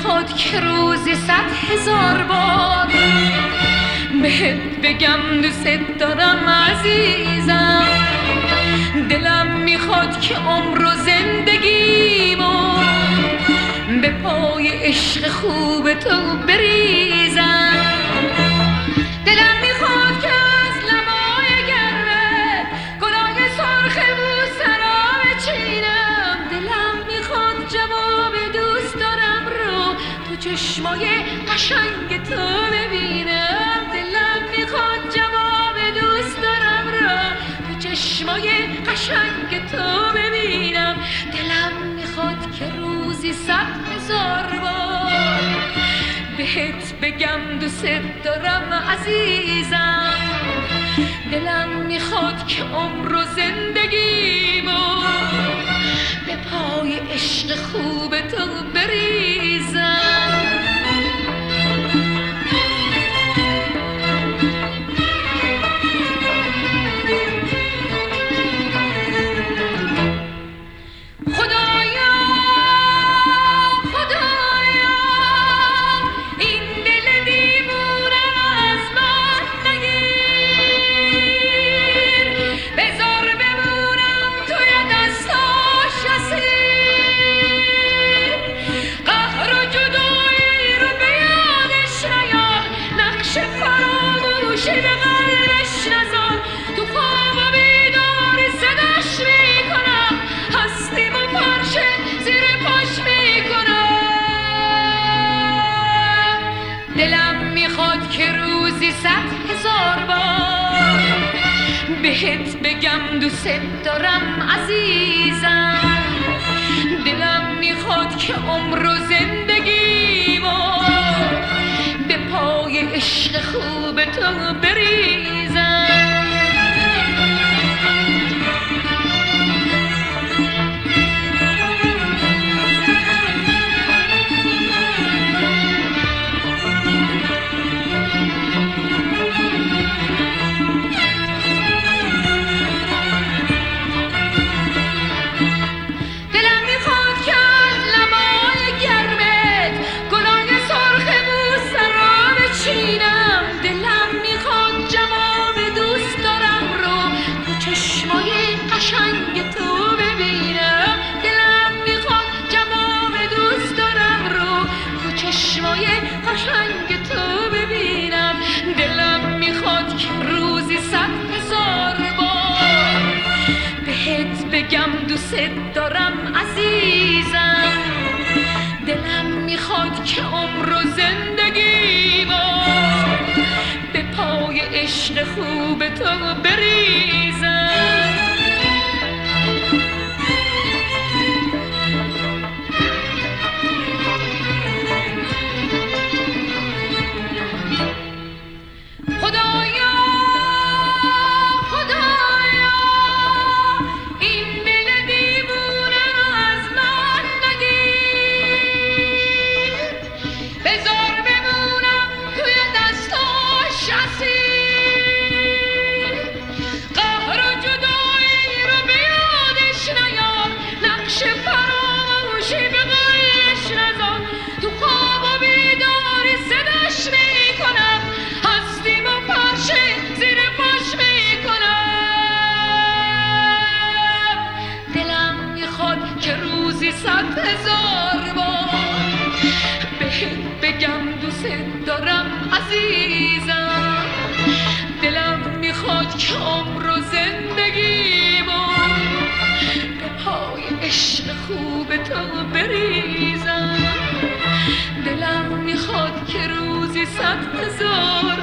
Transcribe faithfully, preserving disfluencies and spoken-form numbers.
میخواد که روزی صد هزار بار بهت بگم دوست دارم عزیزم. دلم میخواد که عمر و زندگیمو به پای عشق خوب تو بریزم. دلم میخواد که از لبای گرمه گلای سرخ بوسرا بچینم. دلم میخواد جواب دوست دارم رو تو چشمای قشنگ تو ببینم. دلم میخواد جواب دوست دارم رو تو چشمای قشنگ تو ببینم. دلم میخواد که روزی صد هزار بار بهت بگم دوست دارم عزیزم. دلم میخواد که عمر و زندگیمو به پای عشق خوب تو بریزم. بهت بگم دوست دارم عزیزم. دلم میخواد که عمر و زندگیمو به پای عشق خوب تو بریزم. بگم دوست دارم عزیزم. دلم میخواد که عمر و زندگیمو به پای عشق خوب تو بریزم. صد هزار بار بهت بگم دوست دارم عزیزم. دلم میخواد که عمر و زندگیمو به پای عشق خوب تو بریزم. دلم میخواد که روزی صد هزار